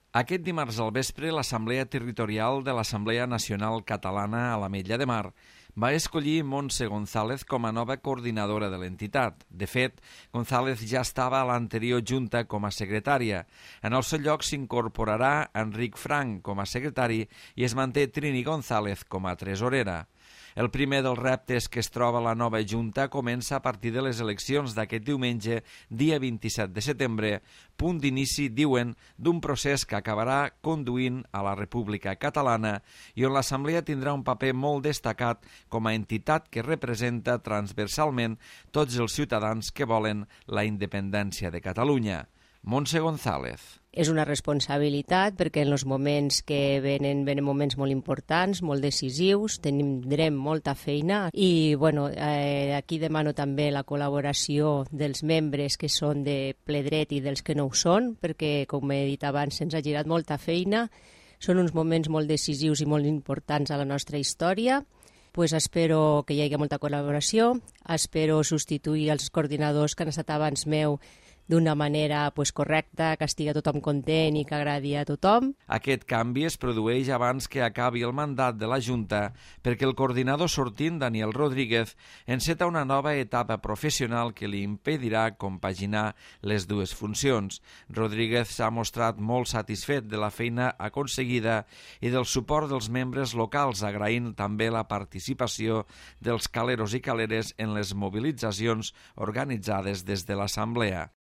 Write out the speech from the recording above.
Aquest dimarts al vespre, l'Assemblea Territorial de l'Assemblea Nacional Catalana a l'Ametlla de Mar va escollir Montse González com a nova coordinadora de l'entitat. De fet, González ja estava a l'anterior junta com a secretària. En el seu lloc s'incorporarà Enric Frank com a secretari i es manté Trini González com a tresorera. El primer dels reptes que es troba a la nova junta comença a partir de les eleccions d'aquest diumenge, dia 27 de setembre, punt d'inici, diuen, d'un procés que acabarà conduint a la República Catalana i on l'Assemblea tindrà un paper molt destacat com a entitat que representa transversalment tots els ciutadans que volen la independència de Catalunya. Montse González. És una responsabilitat perquè en els moments que venen moments molt importants, molt decisius, tindrem molta feina i aquí demano també la col·laboració dels membres que són de ple dret i dels que no ho són, perquè com he dit abans se'ns ha girat molta feina, són uns moments molt decisius i molt importants a la nostra història. Espero que hi hagi molta col·laboració, espero substituir els coordinadors que han estat abans meu d'una manera correcta, que estigui tothom content i que agradi a tothom. Aquest canvi es produeix abans que acabi el mandat de la Junta perquè el coordinador sortint, Daniel Rodríguez, enceta una nova etapa professional que li impedirà compaginar les dues funcions. Rodríguez s'ha mostrat molt satisfet de la feina aconseguida i del suport dels membres locals, agraint també la participació dels caleros i caleres en les mobilitzacions organitzades des de l'Assemblea.